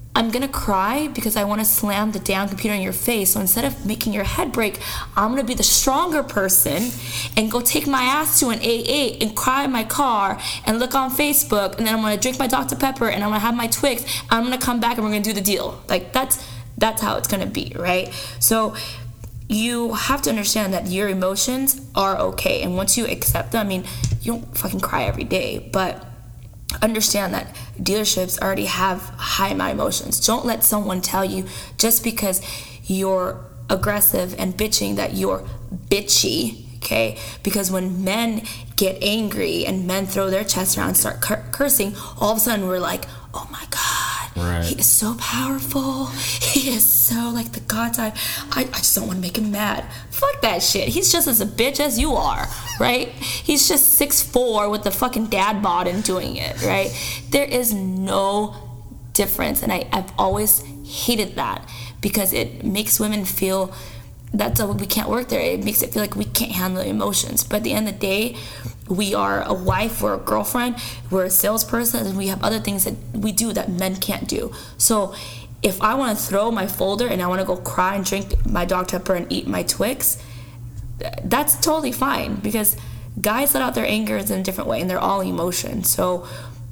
I'm gonna cry because I want to slam the damn computer in your face. So instead of making your head break, I'm gonna be the stronger person and go take my ass to an AA and cry in my car and look on Facebook, and then I'm gonna drink my Dr. Pepper and I'm gonna have my Twix. I'm gonna come back and we're gonna do the deal. Like that's how it's gonna be, right? So you have to understand that your emotions are okay, and once you accept them, I mean, you don't fucking cry every day, but understand that dealerships already have high amount of emotions. Don't let someone tell you just because you're aggressive and bitching that you're bitchy, okay? Because when men get angry and men throw their chests around and start cursing, all of a sudden we're like, oh my God, right. He is so powerful. He is so like the God type. I just don't want to make him mad. Fuck that shit. He's just as a bitch as you are, right? He's just 6'4" with the fucking dad bod and doing it, right? There is no difference, and I've always hated that because it makes women feel that's we can't work there. It makes it feel like we can't handle emotions. But at the end of the day, we are a wife, we're a girlfriend, we're a salesperson, and we have other things that we do that men can't do. So if I want to throw my folder and I want to go cry and drink my Dr. Pepper and eat my Twix, that's totally fine, because guys let out their anger in a different way, and they're all emotion. So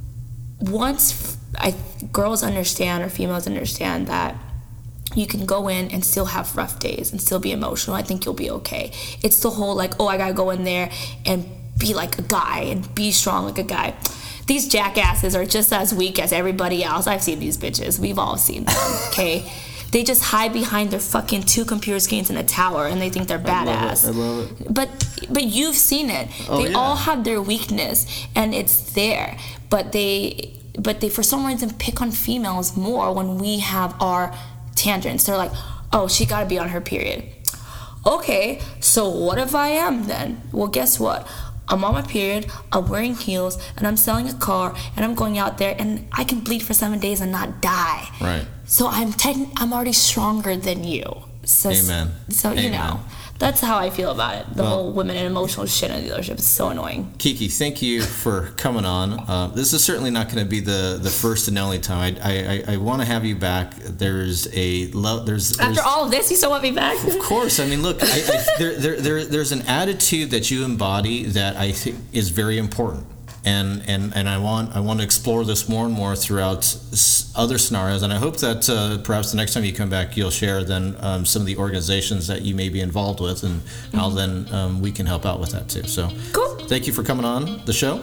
once girls understand, or females understand, that you can go in and still have rough days and still be emotional, I think you'll be okay. It's the whole like, oh, I gotta go in there and be like a guy and be strong like a guy. These jackasses are just as weak as everybody else. I've seen these bitches. We've all seen them, okay? They just hide behind their fucking 2 computer screens in a tower and they think they're badass. I love it. But you've seen it. They all have their weakness, and it's there. But they for some reason pick on females more when we have our tangents. They're like, oh, she gotta be on her period. Okay, so what if I am then? Well, guess what? I'm on my period, I'm wearing heels, and I'm selling a car, and I'm going out there, and I can bleed for 7 days and not die. Right. So I'm already stronger than you. So, Amen. So, Amen. You know, that's how I feel about it. The whole women and emotional shit in the dealership is so annoying. Kiki, thank you for coming on. This is certainly not going to be the first and only time. I want to have you back. There's After all of this, you still want me back? Of course. I mean, look, there's an attitude that you embody that I think is very important. And I want to explore this more and more throughout other scenarios, and I hope that perhaps the next time you come back, you'll share then some of the organizations that you may be involved with, and how then we can help out with that too. So, cool. Thank you for coming on the show.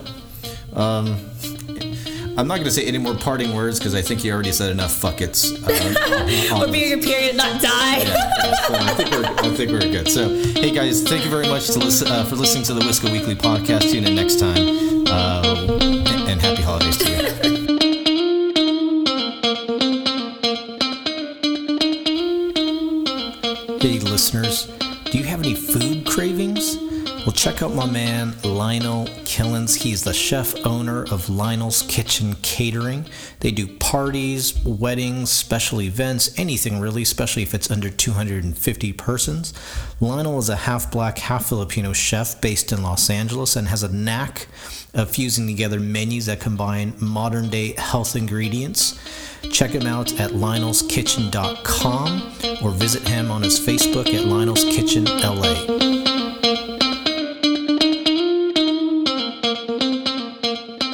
I'm not going to say any more parting words because I think you already said enough fuck it's. We're being a period, not die. Yeah, so I think we're good. So, hey guys, thank you very much for listening to the Wisco Weekly podcast. Tune in next time, and happy holidays to you. Hey listeners, do you have any food cravings? Well, check out my man, Lionel Killens. He's the chef owner of Lionel's Kitchen Catering. They do parties, weddings, special events, anything really, especially if it's under 250 persons. Lionel is a half-black, half-Filipino chef based in Los Angeles and has a knack of fusing together menus that combine modern-day health ingredients. Check him out at lionelskitchen.com or visit him on his Facebook at Lionel's Kitchen LA.